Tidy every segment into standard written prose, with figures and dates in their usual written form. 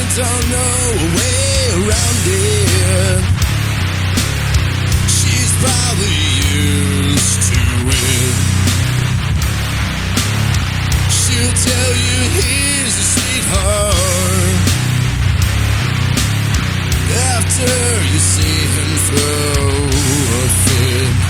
don't know a way around it. She's probably used to it. She'll tell you he's a sweetheart after you see him throw a fit.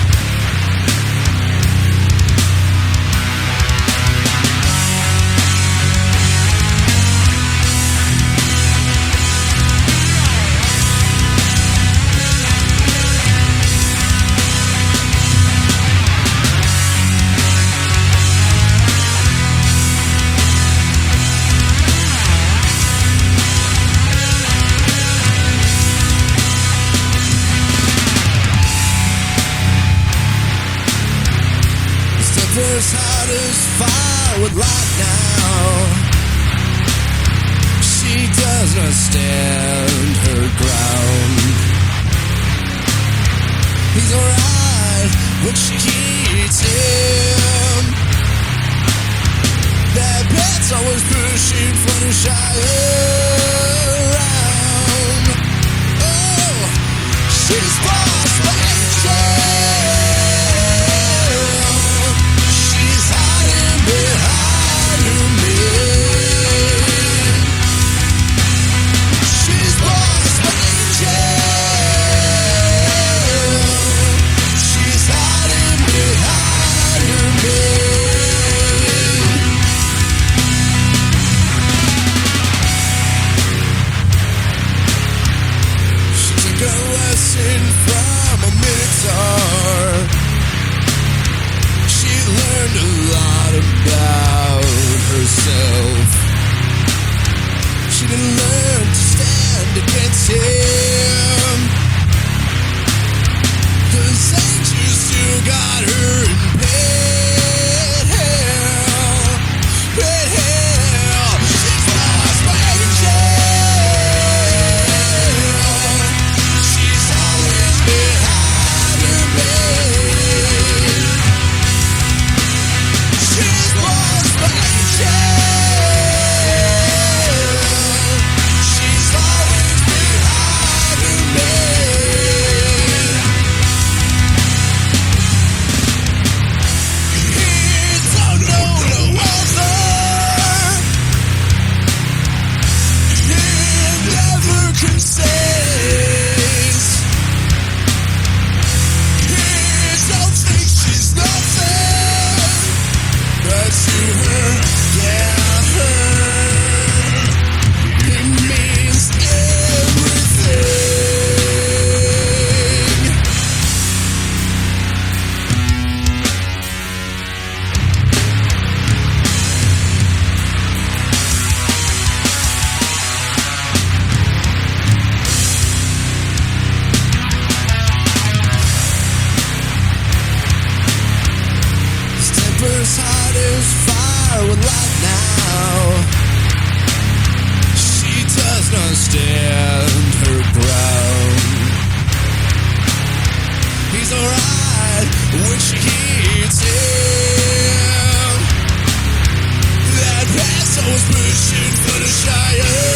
First heart is fire with light now. She does not stand her ground. He's alright when she eats him. That pet's always pushing for the shy around. Oh, she's boss by angel. From a minotaur, she learned a lot about herself. She didn't learn to stand against him, 'cause angel still got her in pain hell, pain hell. She's lost by angel. First heart is fire with light now. She does not stand her ground. He's alright when she hits him. That pass always pushing for the Shire.